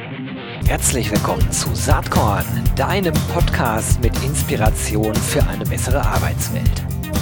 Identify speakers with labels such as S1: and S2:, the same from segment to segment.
S1: Herzlich willkommen zu Saatkorn, deinem Podcast mit Inspiration für eine bessere Arbeitswelt.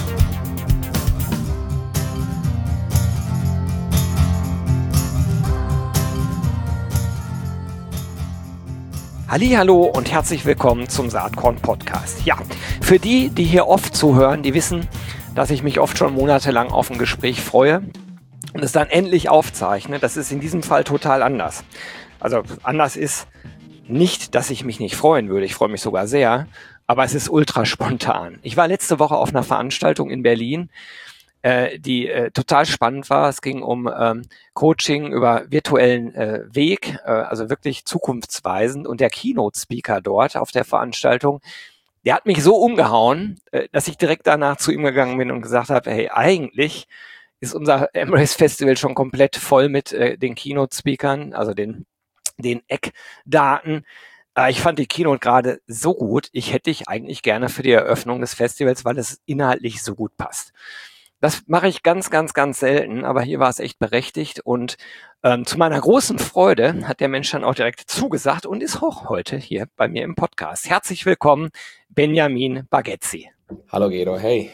S1: Hallihallo und herzlich willkommen zum Saatkorn Podcast. Ja, für die hier oft zuhören, die wissen, dass ich mich oft schon monatelang auf ein Gespräch freue und es dann endlich aufzeichne. Das ist in diesem Fall total anders. Also anders ist nicht, dass ich mich nicht freuen würde. Ich freue mich sogar sehr, aber es ist ultra spontan. Ich war letzte Woche auf einer Veranstaltung in Berlin, die total spannend war. Es ging um Coaching über virtuellen Weg, also wirklich zukunftsweisend. Und der Keynote-Speaker dort auf der Veranstaltung, der hat mich so umgehauen, dass ich direkt danach zu ihm gegangen bin und gesagt habe, hey, eigentlich ist unser Embrace Festival schon komplett voll mit den Keynote-Speakern, also den Eckdaten. Ich fand die Keynote gerade so gut, ich hätte dich eigentlich gerne für die Eröffnung des Festivals, weil es inhaltlich so gut passt. Das mache ich ganz, ganz, ganz selten, aber hier war es echt berechtigt und zu meiner großen Freude hat der Mensch dann auch direkt zugesagt und ist auch heute hier bei mir im Podcast. Herzlich willkommen, Benjamin Bagezzi.
S2: Hallo Gero, hey.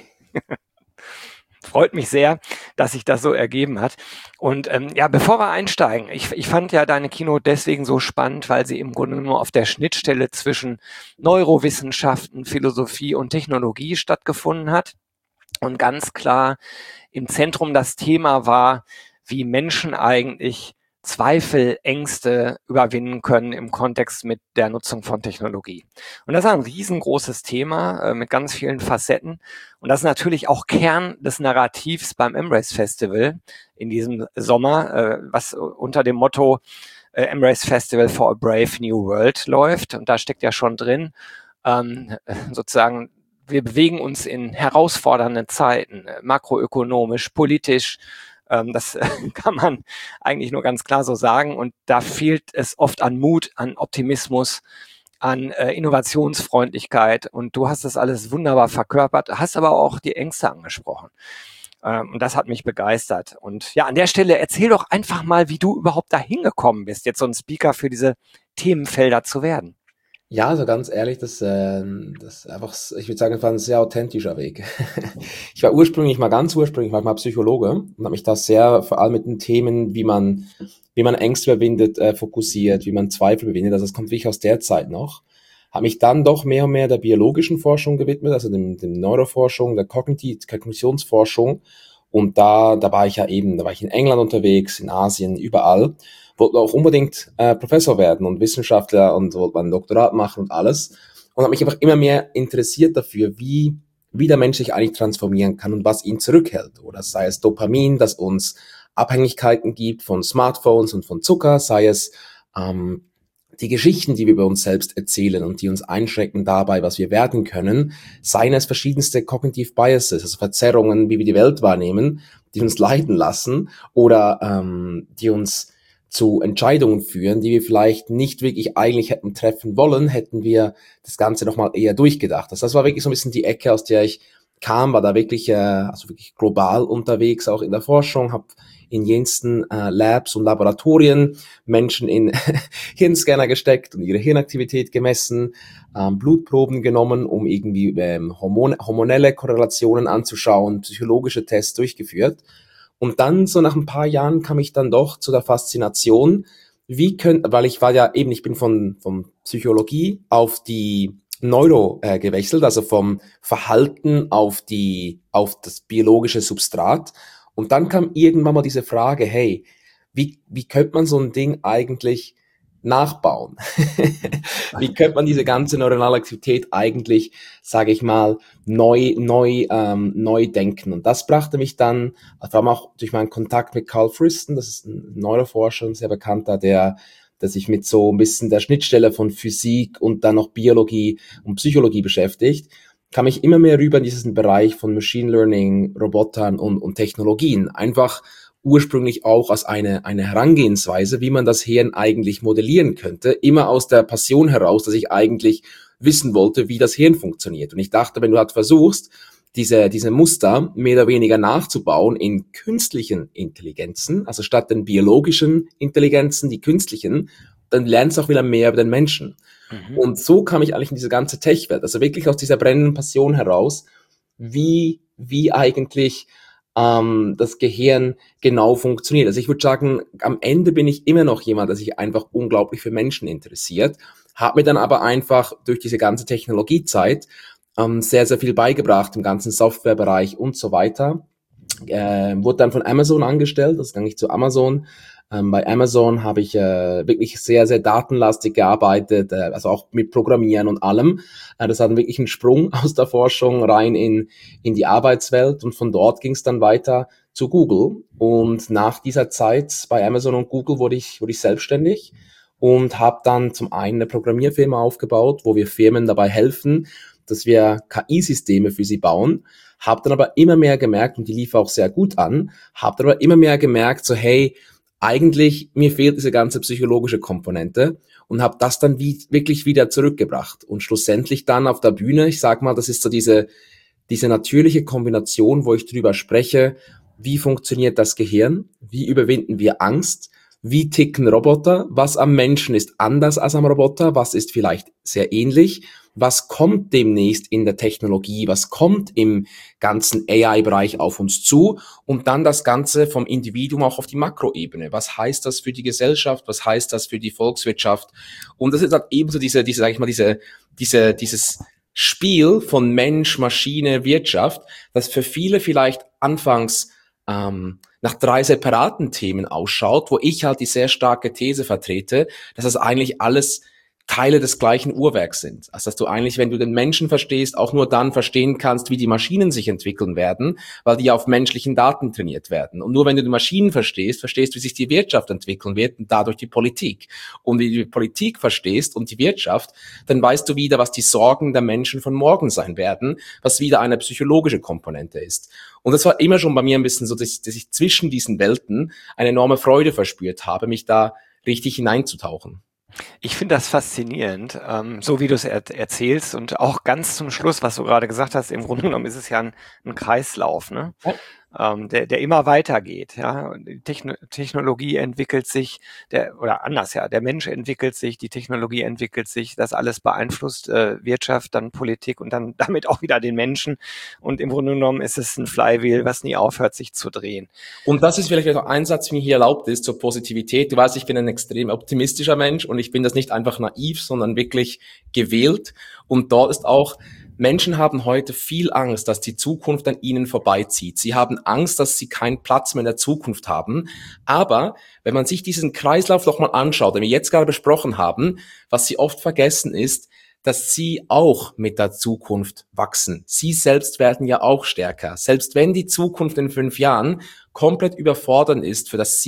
S1: Freut mich sehr, dass sich das so ergeben hat. Und ja, bevor wir einsteigen, ich fand ja deine Keynote deswegen so spannend, weil sie im Grunde nur auf der Schnittstelle zwischen Neurowissenschaften, Philosophie und Technologie stattgefunden hat. Und ganz klar im Zentrum das Thema war, wie Menschen eigentlich Zweifel, Ängste überwinden können im Kontext mit der Nutzung von Technologie. Und das ist ein riesengroßes Thema mit ganz vielen Facetten. Und das ist natürlich auch Kern des Narrativs beim Embrace Festival in diesem Sommer, was unter dem Motto Embrace Festival for a Brave New World läuft. Und da steckt ja schon drin, sozusagen, wir bewegen uns in herausfordernden Zeiten, makroökonomisch, politisch. Das kann man eigentlich nur ganz klar so sagen. Und da fehlt es oft an Mut, an Optimismus, an Innovationsfreundlichkeit. Und du hast das alles wunderbar verkörpert, hast aber auch die Ängste angesprochen. Und das hat mich begeistert. Und ja, an der Stelle erzähl doch einfach mal, wie du überhaupt dahin gekommen bist, jetzt so ein Speaker für diese Themenfelder zu werden.
S2: Ja, also ganz ehrlich, das einfach, ich würde sagen, es war ein sehr authentischer Weg. Ich war ganz ursprünglich mal Psychologe und habe mich da sehr vor allem mit den Themen, wie man Ängste überwindet, fokussiert, wie man Zweifel überwindet. Also das kommt wirklich aus der Zeit noch. Habe mich dann doch mehr und mehr der biologischen Forschung gewidmet, also dem Neuroforschung, der Kognitionsforschung. Und da war ich in England unterwegs, in Asien, überall. Wollte auch unbedingt Professor werden und Wissenschaftler und wollte mein Doktorat machen und alles. Und habe mich einfach immer mehr interessiert dafür, wie der Mensch sich eigentlich transformieren kann und was ihn zurückhält. Oder sei es Dopamin, das uns Abhängigkeiten gibt von Smartphones und von Zucker, sei es die Geschichten, die wir über uns selbst erzählen und die uns einschränken dabei, was wir werden können, seien es verschiedenste Cognitive Biases, also Verzerrungen, wie wir die Welt wahrnehmen, die uns leiden lassen oder die uns zu Entscheidungen führen, die wir vielleicht nicht wirklich eigentlich hätten treffen wollen, hätten wir das Ganze nochmal eher durchgedacht. Also das war wirklich so ein bisschen die Ecke, aus der ich kam, war da wirklich global unterwegs, auch in der Forschung, habe in jensten Labs und Laboratorien Menschen in Hirnscanner gesteckt und ihre Hirnaktivität gemessen, Blutproben genommen, um irgendwie hormonelle Korrelationen anzuschauen, psychologische Tests durchgeführt. Und dann, so nach ein paar Jahren, kam ich dann doch zu der Faszination, weil ich bin von Psychologie auf die Neuro gewechselt, also vom Verhalten auf das biologische Substrat. Und dann kam irgendwann mal diese Frage, hey, wie könnte man so ein Ding eigentlich nachbauen? Wie könnte man diese ganze neuronale Aktivität eigentlich, sage ich mal, neu denken? Und das brachte mich dann, vor allem auch durch meinen Kontakt mit Carl Friston, das ist ein Neuroforscher, ein sehr bekannter, der sich mit so ein bisschen der Schnittstelle von Physik und dann noch Biologie und Psychologie beschäftigt, kam ich immer mehr rüber in diesen Bereich von Machine Learning, Robotern und Technologien. Einfach ursprünglich auch als eine Herangehensweise, wie man das Hirn eigentlich modellieren könnte, immer aus der Passion heraus, dass ich eigentlich wissen wollte, wie das Hirn funktioniert. Und ich dachte, wenn du halt versuchst, diese Muster mehr oder weniger nachzubauen in künstlichen Intelligenzen, also statt den biologischen Intelligenzen, die künstlichen, dann lernst du auch wieder mehr über den Menschen. Und so kam ich eigentlich in diese ganze Tech-Welt, also wirklich aus dieser brennenden Passion heraus, wie eigentlich das Gehirn genau funktioniert. Also ich würde sagen, am Ende bin ich immer noch jemand, der sich einfach unglaublich für Menschen interessiert, habe mir dann aber einfach durch diese ganze Technologiezeit sehr, sehr viel beigebracht im ganzen Softwarebereich und so weiter. Wurde dann von Amazon angestellt, das ging ich zu Amazon. Bei Amazon habe ich wirklich sehr, sehr datenlastig gearbeitet, also auch mit Programmieren und allem. Das hat wirklich einen Sprung aus der Forschung rein in die Arbeitswelt und von dort ging es dann weiter zu Google. Und nach dieser Zeit bei Amazon und Google wurde ich selbstständig und habe dann zum einen eine Programmierfirma aufgebaut, wo wir Firmen dabei helfen, dass wir KI-Systeme für sie bauen. Habe dann aber immer mehr gemerkt, und die lief auch sehr gut an, habe dann aber immer mehr gemerkt, so hey, eigentlich, mir fehlt diese ganze psychologische Komponente und habe das dann wirklich wieder zurückgebracht. Und schlussendlich dann auf der Bühne, ich sag mal, das ist so diese natürliche Kombination, wo ich drüber spreche, wie funktioniert das Gehirn, wie überwinden wir Angst, wie ticken Roboter, was am Menschen ist anders als am Roboter, was ist vielleicht sehr ähnlich, was kommt demnächst in der Technologie, was kommt im ganzen AI-Bereich auf uns zu und dann das Ganze vom Individuum auch auf die Makroebene. Was heißt das für die Gesellschaft? Was heißt das für die Volkswirtschaft? Und das ist halt ebenso sag ich mal, dieses Spiel von Mensch, Maschine, Wirtschaft, das für viele vielleicht anfangs nach 3 separaten Themen ausschaut, wo ich halt die sehr starke These vertrete, dass das eigentlich alles Teile des gleichen Uhrwerks sind. Also dass du eigentlich, wenn du den Menschen verstehst, auch nur dann verstehen kannst, wie die Maschinen sich entwickeln werden, weil die auf menschlichen Daten trainiert werden. Und nur wenn du die Maschinen verstehst, wie sich die Wirtschaft entwickeln wird und dadurch die Politik. Und wie du die Politik verstehst und die Wirtschaft, dann weißt du wieder, was die Sorgen der Menschen von morgen sein werden, was wieder eine psychologische Komponente ist. Und das war immer schon bei mir ein bisschen so, dass ich zwischen diesen Welten eine enorme Freude verspürt habe, mich da richtig hineinzutauchen.
S1: Ich finde das faszinierend, so wie du es erzählst und auch ganz zum Schluss, was du gerade gesagt hast, im Grunde genommen ist es ja ein Kreislauf, ne?
S2: Ja.
S1: Der immer weitergeht, ja. Die Technologie entwickelt sich, oder anders, ja, der Mensch entwickelt sich, die Technologie entwickelt sich, das alles beeinflusst Wirtschaft, dann Politik und dann damit auch wieder den Menschen. Und im Grunde genommen ist es ein Flywheel, was nie aufhört, sich zu drehen.
S2: Und das ist vielleicht auch ein Satz, mir hier erlaubt ist, zur Positivität. Du weißt, ich bin ein extrem optimistischer Mensch und ich bin das nicht einfach naiv, sondern wirklich gewählt. Und dort ist auch, Menschen haben heute viel Angst, dass die Zukunft an ihnen vorbeizieht. Sie haben Angst, dass sie keinen Platz mehr in der Zukunft haben. Aber wenn man sich diesen Kreislauf noch mal anschaut, den wir jetzt gerade besprochen haben, was sie oft vergessen ist, dass sie auch mit der Zukunft wachsen. Sie selbst werden ja auch stärker. Selbst wenn die Zukunft in 5 Jahren komplett überfordernd ist für das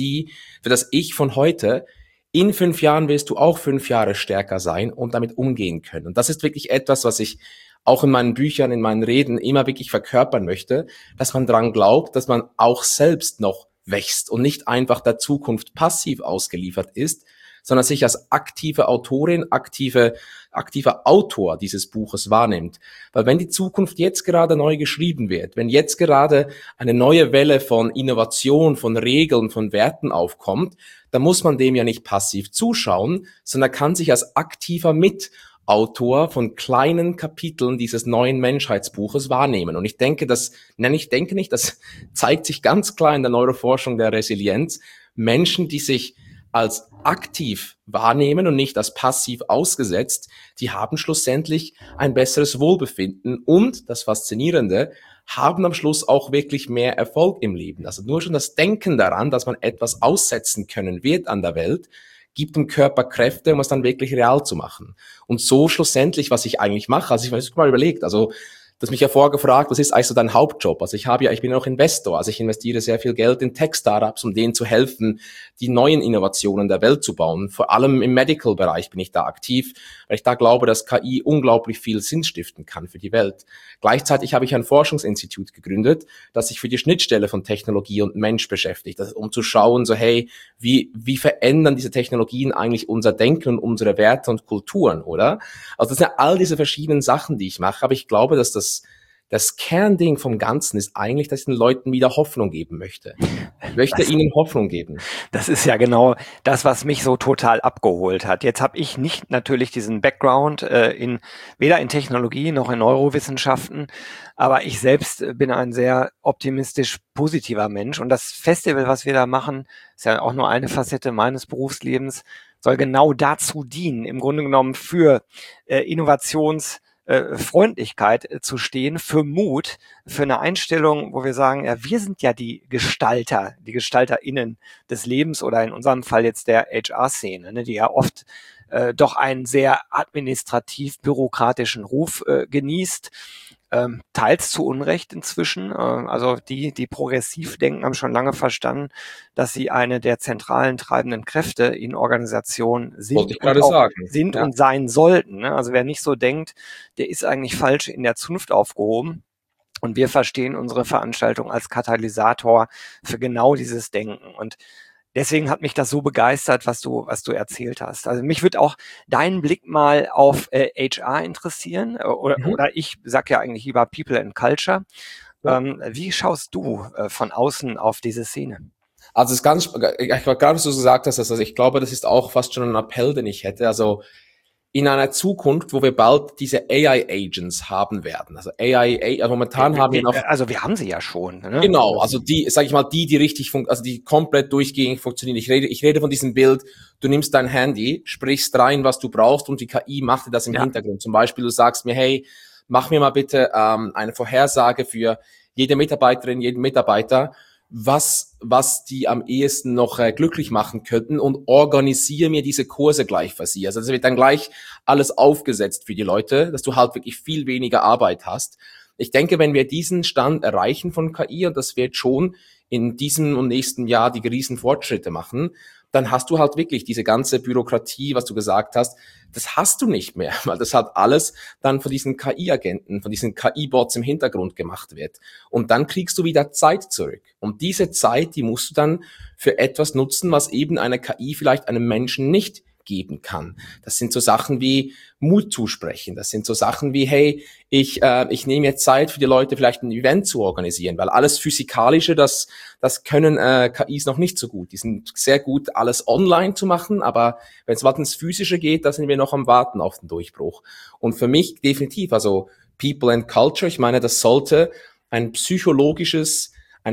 S2: Ich von heute, in 5 Jahren wirst du auch 5 Jahre stärker sein und damit umgehen können. Und das ist wirklich etwas, was ich auch in meinen Büchern, in meinen Reden immer wirklich verkörpern möchte, dass man dran glaubt, dass man auch selbst noch wächst und nicht einfach der Zukunft passiv ausgeliefert ist, sondern sich als aktive Autorin, aktiver Autor dieses Buches wahrnimmt. Weil wenn die Zukunft jetzt gerade neu geschrieben wird, wenn jetzt gerade eine neue Welle von Innovation, von Regeln, von Werten aufkommt, dann muss man dem ja nicht passiv zuschauen, sondern kann sich als aktiver Mitautor von kleinen Kapiteln dieses neuen Menschheitsbuches wahrnehmen. Und ich denke, das zeigt sich ganz klar in der Neuroforschung der Resilienz. Menschen, die sich als aktiv wahrnehmen und nicht als passiv ausgesetzt, die haben schlussendlich ein besseres Wohlbefinden und, das Faszinierende, haben am Schluss auch wirklich mehr Erfolg im Leben. Also nur schon das Denken daran, dass man etwas aussetzen können wird an der Welt, gibt dem Körper Kräfte, um es dann wirklich real zu machen. Und so schlussendlich, was ich eigentlich mache, also ich habe mal überlegt, also du hast mich ja vorgefragt, was ist eigentlich so dein Hauptjob? Also ich bin auch Investor, also ich investiere sehr viel Geld in Tech-Startups, um denen zu helfen, die neuen Innovationen der Welt zu bauen. Vor allem im Medical-Bereich bin ich da aktiv, weil ich da glaube, dass KI unglaublich viel Sinn stiften kann für die Welt. Gleichzeitig habe ich ein Forschungsinstitut gegründet, das sich für die Schnittstelle von Technologie und Mensch beschäftigt, um zu schauen, so hey, wie verändern diese Technologien eigentlich unser Denken und unsere Werte und Kulturen, oder? Also das sind ja all diese verschiedenen Sachen, die ich mache, aber ich glaube, dass das Kernding vom Ganzen ist eigentlich, dass ich den Leuten wieder Hoffnung geben möchte. Ich möchte ihnen Hoffnung geben.
S1: Das ist ja genau das, was mich so total abgeholt hat. Jetzt habe ich nicht natürlich diesen Background weder in Technologie noch in Neurowissenschaften, aber ich selbst bin ein sehr optimistisch positiver Mensch. Und das Festival, was wir da machen, ist ja auch nur eine Facette meines Berufslebens, soll genau dazu dienen, im Grunde genommen für Freundlichkeit zu stehen, für Mut, für eine Einstellung, wo wir sagen, ja, wir sind ja die Gestalter, die GestalterInnen des Lebens oder in unserem Fall jetzt der HR-Szene, ne, die ja oft doch einen sehr administrativ-bürokratischen Ruf genießt, teils zu Unrecht inzwischen. Also die progressiv denken, haben schon lange verstanden, dass sie eine der zentralen treibenden Kräfte in Organisationen
S2: Wollte ich gerade sagen.
S1: sind und sein sollten. Ne? Also wer nicht so denkt, der ist eigentlich falsch in der Zunft aufgehoben. Und wir verstehen unsere Veranstaltung als Katalysator für genau dieses Denken. Und deswegen hat mich das so begeistert, was du erzählt hast. Also mich würde auch dein Blick mal auf HR interessieren, oder ich sag ja eigentlich lieber People and Culture.
S2: Ja.
S1: Wie schaust du von außen auf diese Szene?
S2: Also es ist ganz, ich war gerade, was du gesagt hast, also ich glaube, das ist auch fast schon ein Appell, den ich hätte. Also in einer Zukunft, wo wir bald diese AI-Agents haben werden. Also also momentan haben wir noch...
S1: Also wir haben sie ja schon. Ne?
S2: Genau, also die, sag ich mal, die richtig also die komplett durchgängig funktionieren. Ich rede von diesem Bild, du nimmst dein Handy, sprichst rein, was du brauchst und die KI macht dir das im Hintergrund. Zum Beispiel, du sagst mir, hey, mach mir mal bitte eine Vorhersage für jede Mitarbeiterin, jeden Mitarbeiter, was die am ehesten noch glücklich machen könnten und organisiere mir diese Kurse gleich für sie. Also das wird dann gleich alles aufgesetzt für die Leute, dass du halt wirklich viel weniger Arbeit hast. Ich denke, wenn wir diesen Stand erreichen von KI, und das wird schon in diesem und nächsten Jahr die riesen Fortschritte machen, dann hast du halt wirklich diese ganze Bürokratie, was du gesagt hast, das hast du nicht mehr, weil das halt alles dann von diesen KI-Agenten, von diesen KI-Bots im Hintergrund gemacht wird. Und dann kriegst du wieder Zeit zurück. Und diese Zeit, die musst du dann für etwas nutzen, was eben eine KI vielleicht einem Menschen nicht geben kann. Das sind so Sachen wie Mut zusprechen. Das sind so Sachen wie, hey, ich nehme jetzt Zeit für die Leute, vielleicht ein Event zu organisieren, weil alles Physikalische, das können KIs noch nicht so gut. Die sind sehr gut, alles online zu machen, aber wenn es ins Physische geht, da sind wir noch am Warten auf den Durchbruch. Und für mich definitiv, also People and Culture, ich meine, das sollte ein psychologisches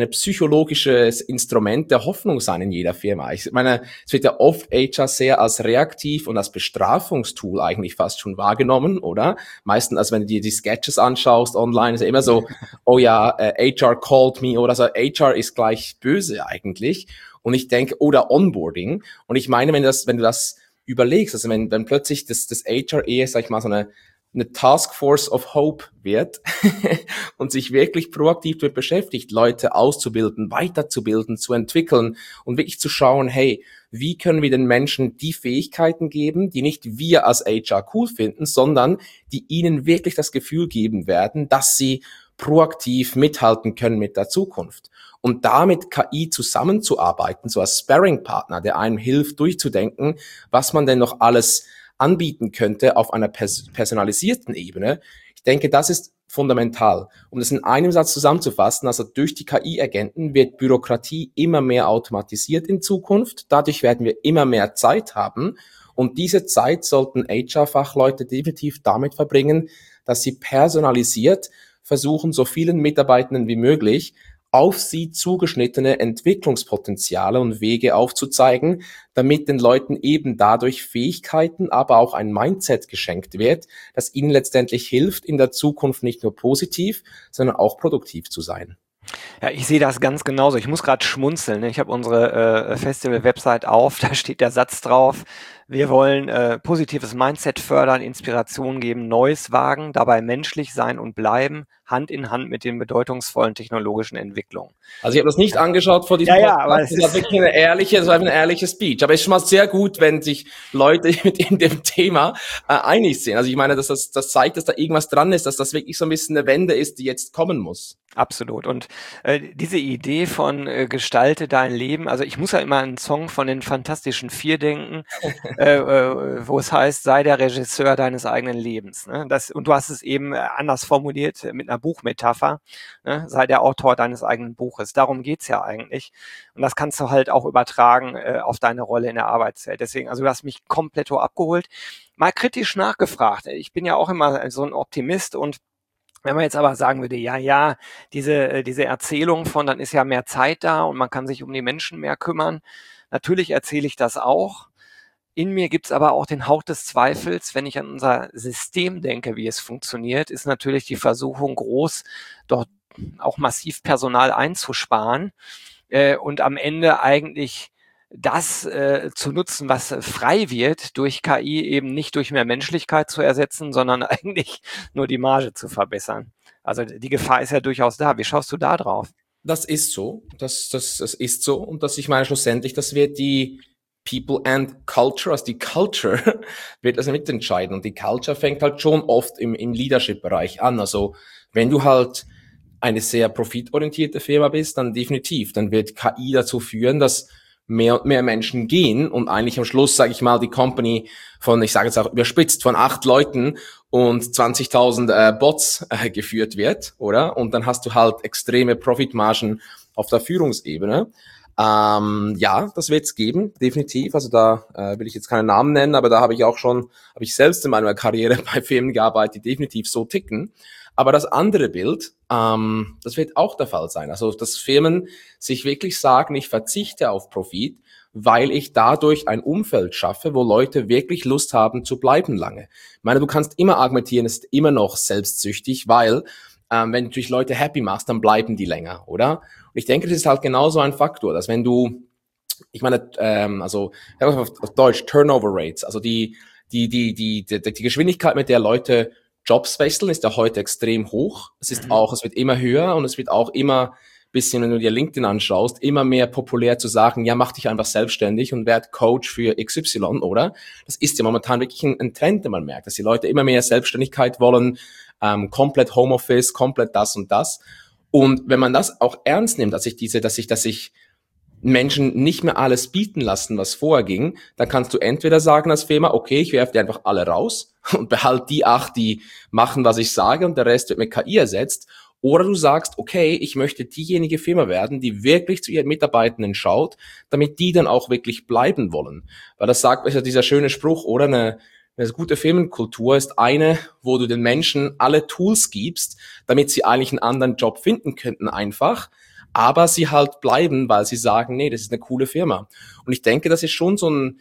S2: Instrument der Hoffnung sein in jeder Firma. Ich meine, es wird ja oft HR sehr als reaktiv und als Bestrafungstool eigentlich fast schon wahrgenommen, oder? Meistens, als wenn du dir die Sketches anschaust online, ist ja immer so, oh ja, HR called me, oder so, HR ist gleich böse eigentlich. Und ich denke, oder Onboarding. Und ich meine, wenn du das überlegst, also wenn plötzlich das HR eher, sag ich mal, so eine Taskforce of Hope wird und sich wirklich proaktiv damit beschäftigt, Leute auszubilden, weiterzubilden, zu entwickeln und wirklich zu schauen, hey, wie können wir den Menschen die Fähigkeiten geben, die nicht wir als HR cool finden, sondern die ihnen wirklich das Gefühl geben werden, dass sie proaktiv mithalten können mit der Zukunft. Und damit KI zusammenzuarbeiten, so als Sparring-Partner, der einem hilft, durchzudenken, was man denn noch alles anbieten könnte auf einer personalisierten Ebene. Ich denke, das ist fundamental. Um das in einem Satz zusammenzufassen, also durch die KI-Agenten wird Bürokratie immer mehr automatisiert in Zukunft. Dadurch werden wir immer mehr Zeit haben. Und diese Zeit sollten HR-Fachleute definitiv damit verbringen, dass sie personalisiert versuchen, so vielen Mitarbeitenden wie möglich auf sie zugeschnittene Entwicklungspotenziale und Wege aufzuzeigen, damit den Leuten eben dadurch Fähigkeiten, aber auch ein Mindset geschenkt wird, das ihnen letztendlich hilft, in der Zukunft nicht nur positiv, sondern auch produktiv zu sein.
S1: Ja, ich sehe das ganz genauso. Ich muss gerade schmunzeln. Ne? Ich habe unsere Festival-Website auf, da steht der Satz drauf, wir wollen positives Mindset fördern, Inspiration geben, Neues wagen, dabei menschlich sein und bleiben, Hand in Hand mit den bedeutungsvollen technologischen Entwicklungen.
S2: Also ich habe das nicht angeschaut vor diesem
S1: Podcast. Aber
S2: das war wirklich eine ehrliche Speech. Aber es ist schon mal sehr gut, wenn sich Leute mit in dem Thema einig sind. Also ich meine, das zeigt, dass da irgendwas dran ist, dass das wirklich so ein bisschen eine Wende ist, die jetzt kommen muss.
S1: Absolut. Und diese Idee von gestalte dein Leben, also ich muss ja immer an einen Song von den Fantastischen Vier denken, wo es heißt, sei der Regisseur deines eigenen Lebens. Ne? Und du hast es eben anders formuliert mit einer Buchmetapher, ne? Sei der Autor deines eigenen Buches. Darum geht's ja eigentlich. Und das kannst du halt auch übertragen auf deine Rolle in der Arbeitswelt. Deswegen, also du hast mich komplett abgeholt. Mal kritisch nachgefragt. Ich bin ja auch immer so ein Optimist und wenn man jetzt aber sagen würde, ja, diese Erzählung von, dann ist ja mehr Zeit da und man kann sich um die Menschen mehr kümmern. Natürlich erzähle ich das auch. In mir gibt's aber auch den Hauch des Zweifels, wenn ich an unser System denke, wie es funktioniert, ist natürlich die Versuchung groß, dort auch massiv Personal einzusparen und am Ende eigentlich das zu nutzen, was frei wird durch KI, eben nicht durch mehr Menschlichkeit zu ersetzen, sondern eigentlich nur die Marge zu verbessern. Also die Gefahr ist ja durchaus da. Wie schaust du da drauf?
S2: Das ist so. Das ist so. Und ich meine schlussendlich, das wird die People and Culture, also die Culture wird das mitentscheiden. Und die Culture fängt halt schon oft im Leadership-Bereich an. Also wenn du halt eine sehr profitorientierte Firma bist, dann definitiv. Dann wird KI dazu führen, dass mehr und mehr Menschen gehen und eigentlich am Schluss, sage ich mal, die Company von, ich sage jetzt auch überspitzt, von 8 Leuten und 20.000 Bots geführt wird, oder? Und dann hast du halt extreme Profitmargen auf der Führungsebene. Ja, das wird es geben, definitiv. Also da will ich jetzt keinen Namen nennen, aber da habe ich selbst in meiner Karriere bei Firmen gearbeitet, die definitiv so ticken. Aber das andere Bild, das wird auch der Fall sein. Also dass Firmen sich wirklich sagen, ich verzichte auf Profit, weil ich dadurch ein Umfeld schaffe, wo Leute wirklich Lust haben zu bleiben lange. Ich meine, du kannst immer argumentieren, es ist immer noch selbstsüchtig, weil wenn du natürlich Leute happy machst, dann bleiben die länger, oder? Und ich denke, das ist halt genauso ein Faktor, dass wenn du, ich meine, also auf Deutsch Turnover Rates, also die Geschwindigkeit, mit der Leute Jobs wechseln, ist ja heute extrem hoch. Es wird immer höher und es wird auch immer bisschen, wenn du dir LinkedIn anschaust, immer mehr populär zu sagen, ja, mach dich einfach selbstständig und werd Coach für XY, oder? Das ist ja momentan wirklich ein Trend, den man merkt, dass die Leute immer mehr Selbstständigkeit wollen, komplett Homeoffice, komplett das und das. Und wenn man das auch ernst nimmt, dass sich Menschen nicht mehr alles bieten lassen, was vorher ging, dann kannst du entweder sagen als Firma, okay, ich werfe die einfach alle raus und behalte die 8, die machen, was ich sage und der Rest wird mit KI ersetzt. Oder du sagst, okay, ich möchte diejenige Firma werden, die wirklich zu ihren Mitarbeitenden schaut, damit die dann auch wirklich bleiben wollen. Weil das sagt ja dieser schöne Spruch, oder? Eine gute Firmenkultur ist eine, wo du den Menschen alle Tools gibst, damit sie eigentlich einen anderen Job finden könnten einfach, aber sie halt bleiben, weil sie sagen, nee, das ist eine coole Firma. Und ich denke, das ist schon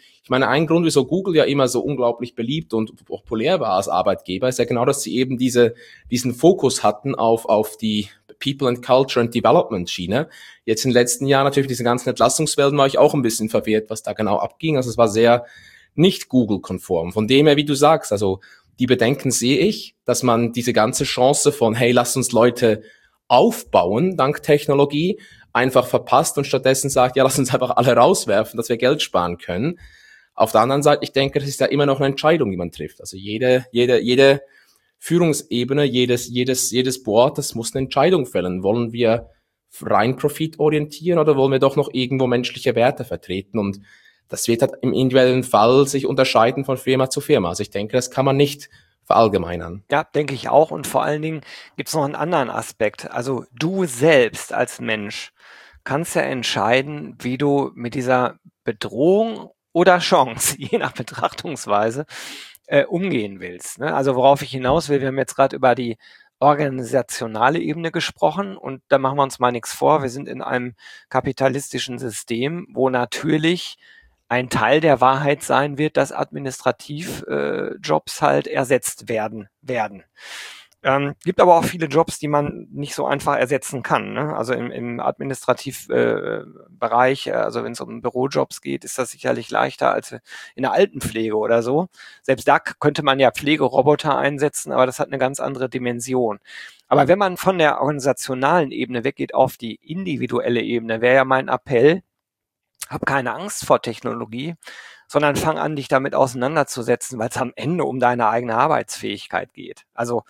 S2: ein Grund, wieso Google ja immer so unglaublich beliebt und populär war als Arbeitgeber, ist ja genau, dass sie eben diesen Fokus hatten auf die People and Culture and Development Schiene. Jetzt in den letzten Jahren natürlich diese ganzen Entlassungswellen war ich auch ein bisschen verwirrt, was da genau abging. Also es war sehr nicht Google-konform. Von dem her, wie du sagst, also die Bedenken sehe ich, dass man diese ganze Chance von, hey, lass uns Leute aufbauen, dank Technologie, einfach verpasst und stattdessen sagt, ja, lass uns einfach alle rauswerfen, dass wir Geld sparen können. Auf der anderen Seite, ich denke, das ist ja immer noch eine Entscheidung, die man trifft. Also jede Führungsebene, jedes Board, das muss eine Entscheidung fällen. Wollen wir rein profitorientieren oder wollen wir doch noch irgendwo menschliche Werte vertreten? Und das wird halt im individuellen Fall sich unterscheiden von Firma zu Firma. Also ich denke, das kann man nicht verallgemeinern.
S1: Ja, denke ich auch. Und vor allen Dingen gibt es noch einen anderen Aspekt. Also du selbst als Mensch kannst ja entscheiden, wie du mit dieser Bedrohung oder Chance, je nach Betrachtungsweise, umgehen willst. Ne? Also worauf ich hinaus will, wir haben jetzt gerade über die organisationale Ebene gesprochen und da machen wir uns mal nichts vor. Wir sind in einem kapitalistischen System, wo natürlich ein Teil der Wahrheit sein wird, dass Administrativjobs halt ersetzt werden. Gibt aber auch viele Jobs, die man nicht so einfach ersetzen kann. Ne? Also im Administrativbereich, also wenn es um Bürojobs geht, ist das sicherlich leichter als in der Altenpflege oder so. Selbst da könnte man ja Pflegeroboter einsetzen, aber das hat eine ganz andere Dimension. Aber wenn man von der organisationalen Ebene weggeht auf die individuelle Ebene, wäre ja mein Appell, hab keine Angst vor Technologie, sondern fang an, dich damit auseinanderzusetzen, weil es am Ende um deine eigene Arbeitsfähigkeit geht. Also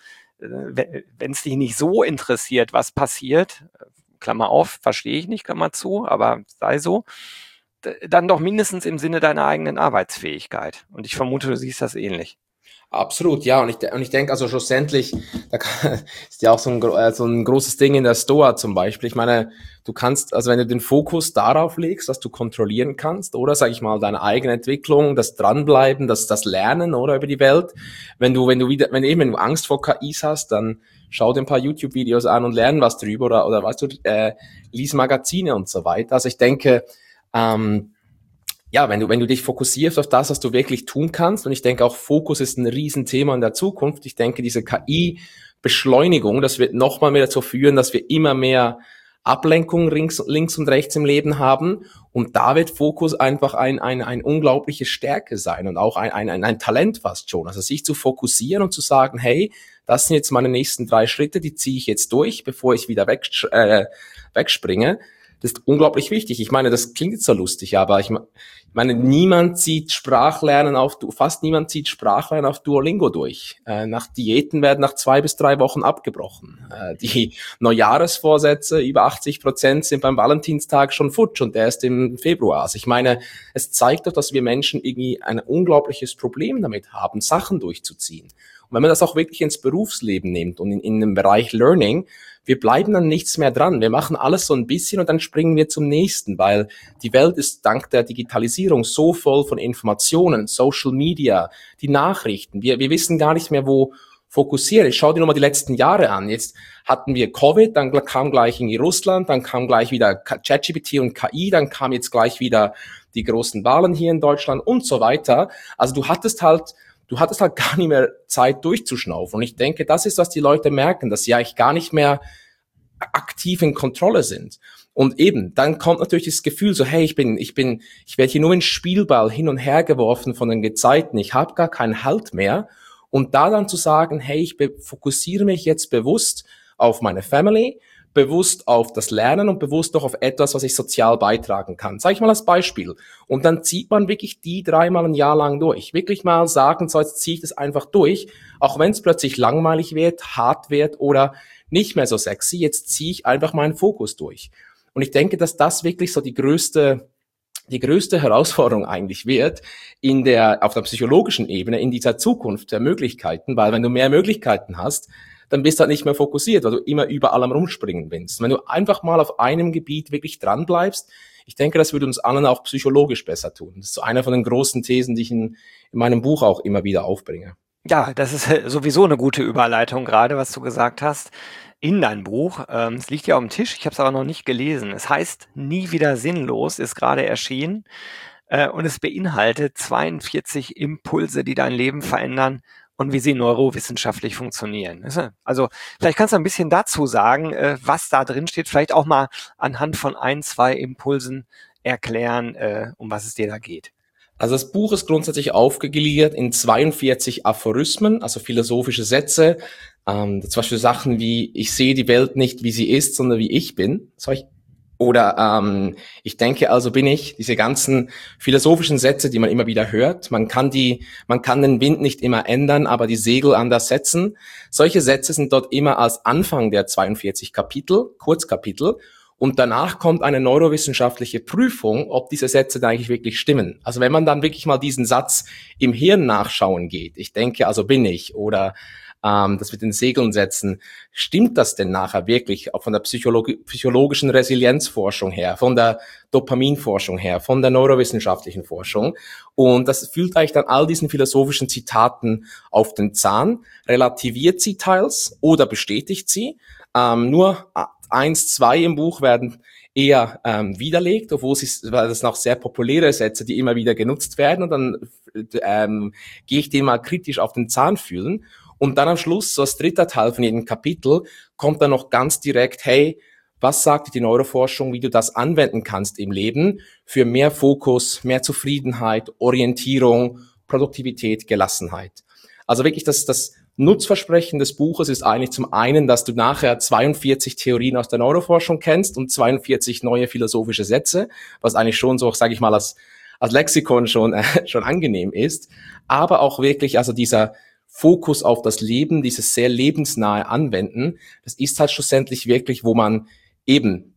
S1: wenn es dich nicht so interessiert, was passiert, Klammer auf, verstehe ich nicht, Klammer zu, aber sei so, dann doch mindestens im Sinne deiner eigenen Arbeitsfähigkeit. Und ich vermute, du siehst das ähnlich.
S2: Absolut, ja. Und ich denke, also schlussendlich, ist ja auch so ein großes Ding in der Stoa zum Beispiel. Ich meine, du kannst, also wenn du den Fokus darauf legst, dass du kontrollieren kannst, oder sag ich mal, deine eigene Entwicklung, das Dranbleiben, das Lernen, oder über die Welt. Wenn du Angst vor KIs hast, dann schau dir ein paar YouTube-Videos an und lern was drüber, oder weißt du, lies Magazine und so weiter. Also ich denke, ja, wenn du dich fokussierst auf das, was du wirklich tun kannst, und ich denke auch Fokus ist ein Riesenthema in der Zukunft. Ich denke, diese KI-Beschleunigung, das wird nochmal mehr dazu führen, dass wir immer mehr Ablenkung links und rechts im Leben haben. Und da wird Fokus einfach ein unglaubliche Stärke sein und auch ein Talent fast schon. Also sich zu fokussieren und zu sagen, hey, das sind jetzt meine nächsten 3 Schritte, die ziehe ich jetzt durch, bevor ich wieder wegspringe. Das ist unglaublich wichtig. Ich meine, das klingt jetzt so lustig, aber ich meine, fast niemand zieht Sprachlernen auf Duolingo durch. Nach Diäten werden nach 2 bis 3 Wochen abgebrochen. Die Neujahresvorsätze, über 80% sind beim Valentinstag schon futsch und der ist im Februar. Also ich meine, es zeigt doch, dass wir Menschen irgendwie ein unglaubliches Problem damit haben, Sachen durchzuziehen. Und wenn man das auch wirklich ins Berufsleben nimmt und in dem Bereich Learning, wir bleiben dann nichts mehr dran. Wir machen alles so ein bisschen und dann springen wir zum nächsten, weil die Welt ist dank der Digitalisierung so voll von Informationen, Social Media, die Nachrichten. Wir wissen gar nicht mehr, wo fokussieren. Ich schau dir nur mal die letzten Jahre an. Jetzt hatten wir Covid, dann kam gleich irgendwie Russland, dann kam gleich wieder ChatGPT und KI, dann kam jetzt gleich wieder die großen Wahlen hier in Deutschland und so weiter. Also du hattest halt gar nicht mehr Zeit durchzuschnaufen. Und ich denke, das ist, was die Leute merken, dass sie eigentlich gar nicht mehr aktiv in Kontrolle sind. Und eben, dann kommt natürlich das Gefühl so, hey, ich werde hier nur ein Spielball hin und her geworfen von den Gezeiten. Ich habe gar keinen Halt mehr. Und da dann zu sagen, hey, ich fokussiere mich jetzt bewusst auf meine Family, bewusst auf das Lernen und bewusst auch auf etwas, was ich sozial beitragen kann. Sag ich mal als Beispiel. Und dann zieht man wirklich die 3-mal ein Jahr lang durch. Wirklich mal sagen, so jetzt ziehe ich das einfach durch, auch wenn es plötzlich langweilig wird, hart wird oder nicht mehr so sexy. Jetzt ziehe ich einfach meinen Fokus durch. Und ich denke, dass das wirklich so die größte Herausforderung eigentlich wird auf der psychologischen Ebene in dieser Zukunft der Möglichkeiten, weil wenn du mehr Möglichkeiten hast, dann bist du halt nicht mehr fokussiert, weil du immer überall am Rumspringen bist. Wenn du einfach mal auf einem Gebiet wirklich dran bleibst, ich denke, das würde uns allen auch psychologisch besser tun. Das ist so einer von den großen Thesen, die ich in meinem Buch auch immer wieder aufbringe.
S1: Ja, das ist sowieso eine gute Überleitung gerade, was du gesagt hast, in dein Buch. Es liegt ja auf dem Tisch, ich habe es aber noch nicht gelesen. Es heißt Nie wieder sinnlos, ist gerade erschienen und es beinhaltet 42 Impulse, die dein Leben verändern und wie sie neurowissenschaftlich funktionieren. Also vielleicht kannst du ein bisschen dazu sagen, was da drin steht, vielleicht auch mal anhand von 1, 2 Impulsen erklären, um was es dir da geht.
S2: Also das Buch ist grundsätzlich aufgegliedert in 42 Aphorismen, also philosophische Sätze. Zum Beispiel Sachen wie, ich sehe die Welt nicht, wie sie ist, sondern wie ich bin. Oder ich denke, also bin ich. Diese ganzen philosophischen Sätze, die man immer wieder hört. Man kann den Wind nicht immer ändern, aber die Segel anders setzen. Solche Sätze sind dort immer als Anfang der 42 Kurzkapitel. Und danach kommt eine neurowissenschaftliche Prüfung, ob diese Sätze da eigentlich wirklich stimmen. Also wenn man dann wirklich mal diesen Satz im Hirn nachschauen geht, ich denke, also bin ich, oder das mit den Segeln setzen, stimmt das denn nachher wirklich auch von der psychologischen Resilienzforschung her, von der Dopaminforschung her, von der neurowissenschaftlichen Forschung? Und das fühlt eigentlich dann all diesen philosophischen Zitaten auf den Zahn, relativiert sie teils oder bestätigt sie. Nur 1, 2 im Buch werden eher widerlegt, weil das noch sehr populäre Sätze, die immer wieder genutzt werden. Und dann gehe ich dem mal kritisch auf den Zahn fühlen. Und dann am Schluss, so als dritter Teil von jedem Kapitel, kommt dann noch ganz direkt, hey, was sagt die Neuroforschung, wie du das anwenden kannst im Leben für mehr Fokus, mehr Zufriedenheit, Orientierung, Produktivität, Gelassenheit. Also wirklich das Nutzversprechen des Buches ist eigentlich zum einen, dass du nachher 42 Theorien aus der Neuroforschung kennst und 42 neue philosophische Sätze, was eigentlich schon so, sage ich mal, als Lexikon schon angenehm ist, aber auch wirklich, also dieser Fokus auf das Leben, dieses sehr lebensnahe Anwenden, das ist halt schlussendlich wirklich, wo man eben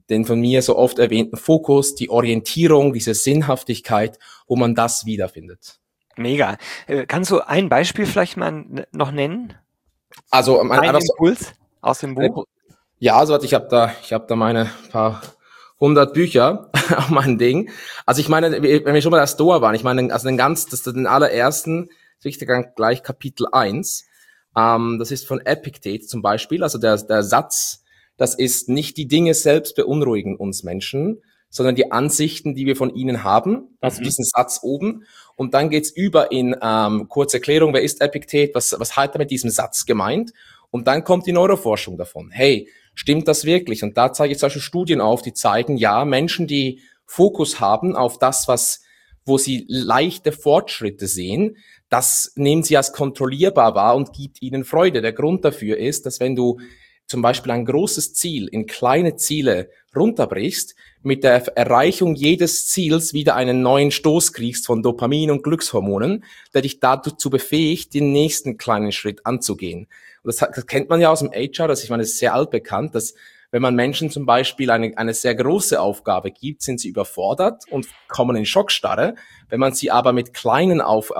S2: den von mir so oft erwähnten Fokus, die Orientierung, diese Sinnhaftigkeit, wo man das wiederfindet.
S1: Mega. Kannst du ein Beispiel vielleicht mal noch nennen?
S2: Also
S1: ein Impuls aus dem Buch?
S2: Ja, also ich habe da meine paar 100 Bücher auf mein Ding. Also ich meine, wenn wir schon mal der Stoa waren, ich meine, also den allerersten, richtig gleich Kapitel 1, das ist von Epiktet zum Beispiel, also der Satz, das ist nicht die Dinge selbst beunruhigen uns Menschen, sondern die Ansichten, die wir von ihnen haben, also diesen Satz oben. Und dann geht's über in kurze Erklärung, wer ist Epiktet, was hat er mit diesem Satz gemeint? Und dann kommt die Neuroforschung davon. Hey, stimmt das wirklich? Und da zeige ich zum Beispiel Studien auf, die zeigen, ja, Menschen, die Fokus haben auf das, wo sie leichte Fortschritte sehen, das nehmen sie als kontrollierbar wahr und gibt ihnen Freude. Der Grund dafür ist, dass wenn du zum Beispiel ein großes Ziel in kleine Ziele runterbrichst, mit der Erreichung jedes Ziels wieder einen neuen Stoß kriegst von Dopamin und Glückshormonen, der dich dazu befähigt, den nächsten kleinen Schritt anzugehen. Und das kennt man ja aus dem HR, ich meine, das ist sehr altbekannt, dass wenn man Menschen zum Beispiel eine sehr große Aufgabe gibt, sind sie überfordert und kommen in Schockstarre. Wenn man sie aber mit kleinen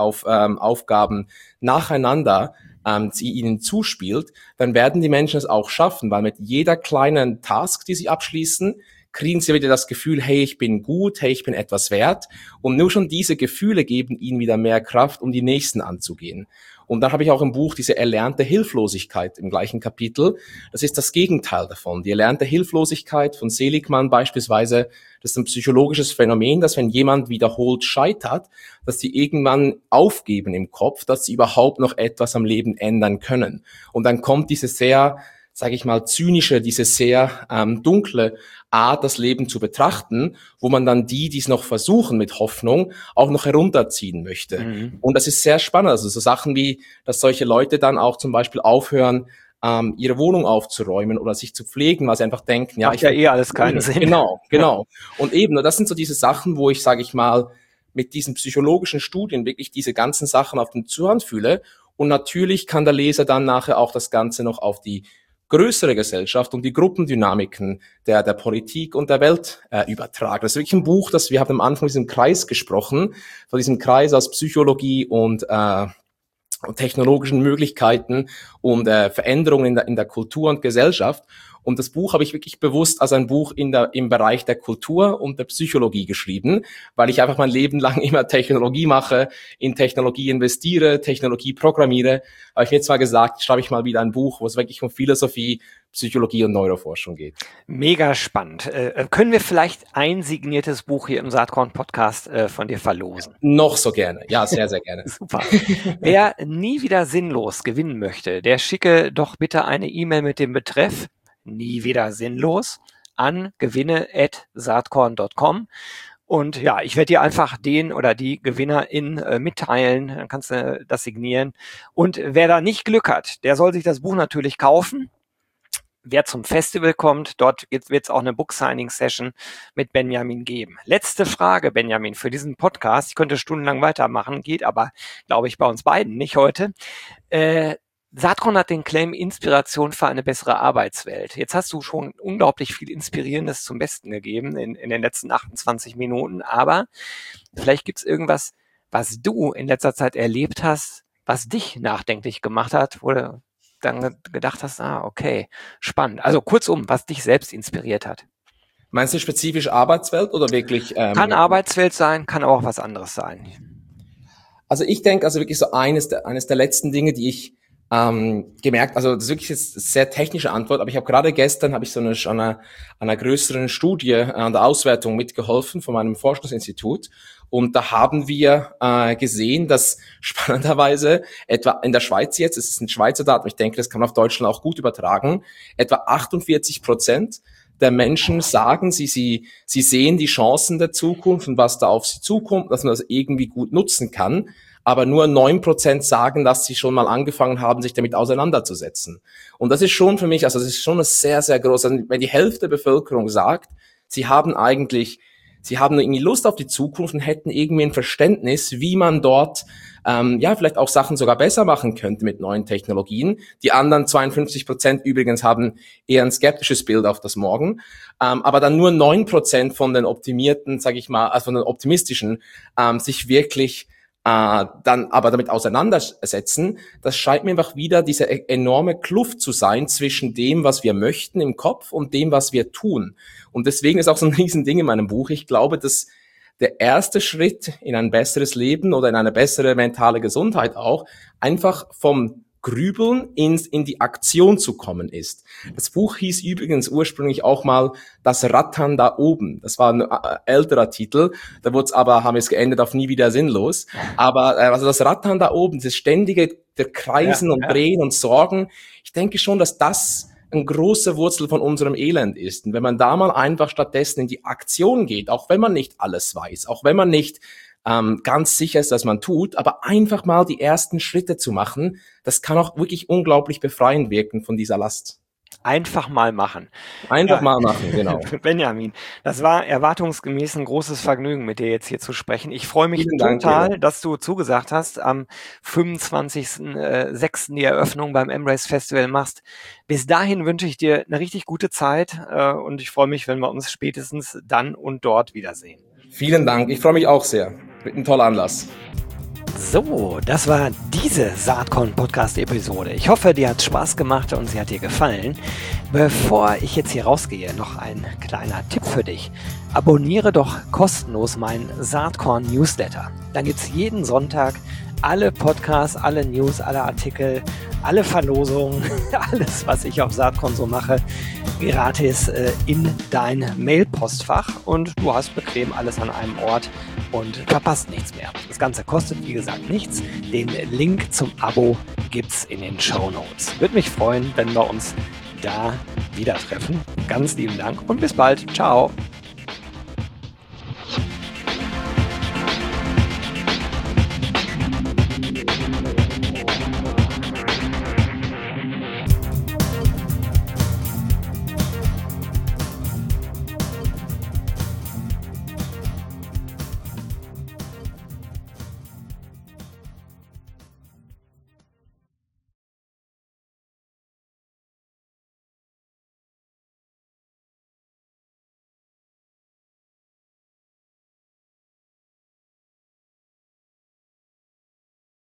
S2: Aufgaben nacheinander sie ihnen zuspielt, dann werden die Menschen es auch schaffen, weil mit jeder kleinen Task, die sie abschließen, kriegen sie wieder das Gefühl, hey, ich bin gut, hey, ich bin etwas wert. Und nur schon diese Gefühle geben ihnen wieder mehr Kraft, um die nächsten anzugehen. Und dann habe ich auch im Buch diese erlernte Hilflosigkeit im gleichen Kapitel. Das ist das Gegenteil davon. Die erlernte Hilflosigkeit von Seligman beispielsweise, das ist ein psychologisches Phänomen, dass wenn jemand wiederholt scheitert, dass sie irgendwann aufgeben im Kopf, dass sie überhaupt noch etwas am Leben ändern können. Und dann kommt diese sehr, sage ich mal, zynische, diese sehr dunkle Art, das Leben zu betrachten, wo man dann die es noch versuchen mit Hoffnung, auch noch herunterziehen möchte. Und das ist sehr spannend. Also so Sachen wie, dass solche Leute dann auch zum Beispiel aufhören, ihre Wohnung aufzuräumen oder sich zu pflegen, weil sie einfach denken,
S1: macht ja alles keinen Sinn.
S2: Genau. Und eben, das sind so diese Sachen, wo ich, sage ich mal, mit diesen psychologischen Studien wirklich diese ganzen Sachen auf den Zuhand fühle. Und natürlich kann der Leser dann nachher auch das Ganze noch auf die größere Gesellschaft und die Gruppendynamiken der Politik und der Welt übertragen. Das ist wirklich ein Buch, das wir haben am Anfang von diesem Kreis gesprochen, von diesem Kreis aus Psychologie und technologischen Möglichkeiten und Veränderungen in der Kultur und Gesellschaft. Und das Buch habe ich wirklich bewusst als ein Buch im Bereich der Kultur und der Psychologie geschrieben, weil ich einfach mein Leben lang immer Technologie mache, in Technologie investiere, Technologie programmiere. Aber ich habe jetzt mal gesagt, schreibe ich mal wieder ein Buch, wo es wirklich um Philosophie, Psychologie und Neuroforschung geht.
S1: Mega spannend. Können wir vielleicht ein signiertes Buch hier im Saatkorn-Podcast von dir verlosen?
S2: Noch so gerne. Ja, sehr, sehr gerne.
S1: Super. Wer nie wieder sinnlos gewinnen möchte, der schicke doch bitte eine E-Mail mit dem Betreff nie wieder sinnlos an gewinne@saatkorn.com. Und ja, ich werde dir einfach den oder die Gewinnerin mitteilen, dann kannst du das signieren. Und wer da nicht Glück hat, der soll sich das Buch natürlich kaufen. Wer zum Festival kommt, dort wird es auch eine Book-Signing-Session mit Benjamin geben. Letzte Frage, Benjamin, für diesen Podcast. Ich könnte stundenlang weitermachen, geht aber, glaube ich, bei uns beiden nicht heute. Saatkorn hat den Claim Inspiration für eine bessere Arbeitswelt. Jetzt hast du schon unglaublich viel Inspirierendes zum Besten gegeben in den letzten 28 Minuten, aber vielleicht gibt es irgendwas, was du in letzter Zeit erlebt hast, was dich nachdenklich gemacht hat, wo du dann gedacht hast, okay, spannend. Also kurzum, was dich selbst inspiriert hat.
S2: Meinst du spezifisch Arbeitswelt oder wirklich?
S1: Kann Arbeitswelt sein, kann auch was anderes sein.
S2: Also ich denke, also wirklich so eines der letzten Dinge, die ich gemerkt, also das ist wirklich jetzt eine sehr technische Antwort, aber ich habe gerade gestern ich so einer größeren Studie an der Auswertung mitgeholfen von meinem Forschungsinstitut und da haben wir gesehen, dass spannenderweise etwa in der Schweiz jetzt, es ist ein Schweizer Datum, ich denke, das kann man auf Deutschland auch gut übertragen, etwa 48% der Menschen sagen, sie sehen die Chancen der Zukunft und was da auf sie zukommt, dass man das irgendwie gut nutzen kann. Aber nur 9% sagen, dass sie schon mal angefangen haben, sich damit auseinanderzusetzen. Und das ist schon für mich, also das ist schon eine sehr, sehr große, wenn die Hälfte der Bevölkerung sagt, sie haben eigentlich sie haben irgendwie Lust auf die Zukunft und hätten irgendwie ein Verständnis, wie man dort vielleicht auch Sachen sogar besser machen könnte mit neuen Technologien. Die anderen 52% übrigens haben eher ein skeptisches Bild auf das Morgen. Aber dann nur 9% von den optimierten, sage ich mal, also von den optimistischen, sich wirklich dann aber damit auseinandersetzen. Das scheint mir einfach wieder diese enorme Kluft zu sein zwischen dem, was wir möchten im Kopf und dem, was wir tun. Und deswegen ist auch so ein Riesending in meinem Buch. Ich glaube, dass der erste Schritt in ein besseres Leben oder in eine bessere mentale Gesundheit auch einfach vom Grübeln in die Aktion zu kommen ist. Das Buch hieß übrigens ursprünglich auch mal Das Rattern da oben. Das war ein älterer Titel, da haben wir es geändert auf Nie wieder sinnlos. Aber also das Rattern da oben, dieses ständige der Kreisen und Drehen und Sorgen, ich denke schon, dass das eine große Wurzel von unserem Elend ist. Und wenn man da mal einfach stattdessen in die Aktion geht, auch wenn man nicht alles weiß, auch wenn man nicht ganz sicher ist, dass man tut, aber einfach mal die ersten Schritte zu machen, das kann auch wirklich unglaublich befreiend wirken von dieser Last.
S1: Einfach mal machen.
S2: Einfach mal machen, genau.
S1: Benjamin, das war erwartungsgemäß ein großes Vergnügen, mit dir jetzt hier zu sprechen. Ich freue mich total, dass du zugesagt hast, am 25.06. die Eröffnung beim M-Race Festival machst. Bis dahin wünsche ich dir eine richtig gute Zeit und ich freue mich, wenn wir uns spätestens dann und dort wiedersehen.
S2: Vielen Dank, ich freue mich auch sehr. Wird ein toller Anlass.
S1: So, das war diese Saatkorn-Podcast-Episode. Ich hoffe, dir hat Spaß gemacht und sie hat dir gefallen. Bevor ich jetzt hier rausgehe, noch ein kleiner Tipp für dich. Abonniere doch kostenlos meinen Saatkorn-Newsletter. Dann gibt es jeden Sonntag alle Podcasts, alle News, alle Artikel, alle Verlosungen, alles, was ich auf Saatkorn so mache, gratis in dein Mailpostfach und du hast bequem alles an einem Ort und verpasst nichts mehr. Das Ganze kostet, wie gesagt, nichts. Den Link zum Abo gibt's in den Shownotes. Würde mich freuen, wenn wir uns da wieder treffen. Ganz lieben Dank und bis bald. Ciao.